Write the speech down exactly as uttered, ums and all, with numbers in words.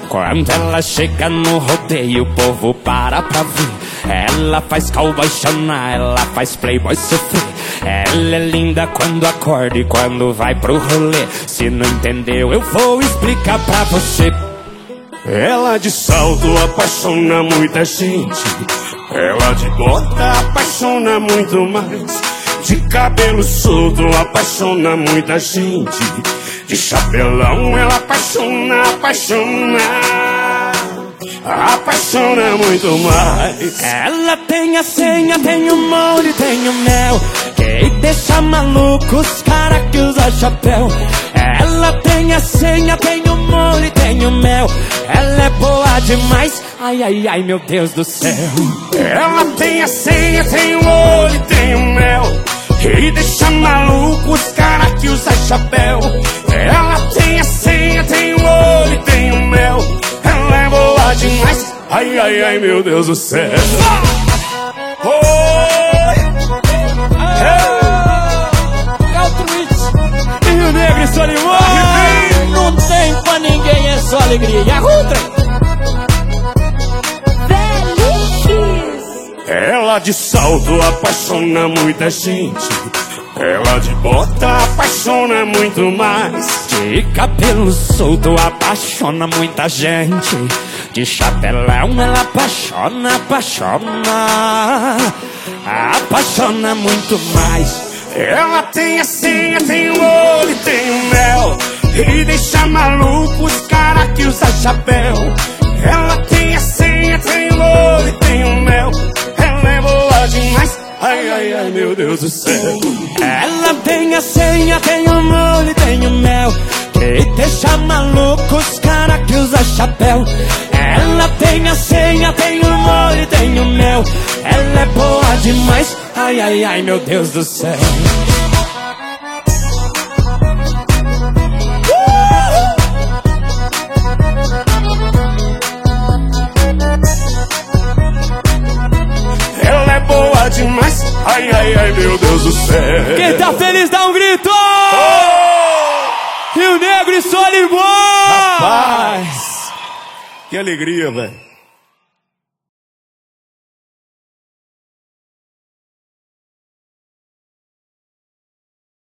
Quando ela chega no rodeio, o povo para pra ver. Ela faz cowboy chorar, ela faz playboy sofrer. Ela é linda quando acorda e quando vai pro rolê. Se não entendeu, eu vou explicar pra você. Ela de salto apaixona muita gente. Ela de bota apaixona muito mais. De cabelo solto apaixona muita gente. De chapelão ela apaixona, apaixona, apaixona muito mais. Ela tem a senha, tem o molho, tem o mel, que deixa maluco os cara que usa chapéu. Ela tem a senha, tem o molho, tem o mel. Ela é boa demais, ai, ai, ai, meu Deus do céu. Ela tem a senha, tem o molho, tem o mel, que deixa maluco os cara que usa chapéu. Ela tem a senha, tem o olho, tem o mel. Ela é boa demais, ai, ai, ai, meu Deus do céu. Oi! E o Negro e Solimão, não tem pra ninguém, é só alegria. E a Rutra? Ela de salto apaixona muita gente. Ela de bota apaixona muito mais. De cabelo solto apaixona muita gente. De chapelão ela apaixona, apaixona, apaixona muito mais. Ela tem a senha, tem o olho, tem o mel, e deixa maluco os cara que usa chapéu. Ela tem a senha, tem o olho, tem o mel. Ela é boa demais, ai, ai, ai, meu Deus do céu. Ela tem a senha, tem o molho, tem o mel, que deixa maluco os cara que usa chapéu. Ela tem a senha, tem o molho, tem o mel. Ela é boa demais, ai, ai, ai, meu Deus do céu. Ela é boa demais, ai, ai, ai, meu Deus do céu. Quem tá feliz dá um grito! Oh! Rio Negro e Solimão! Rapaz, que alegria, velho.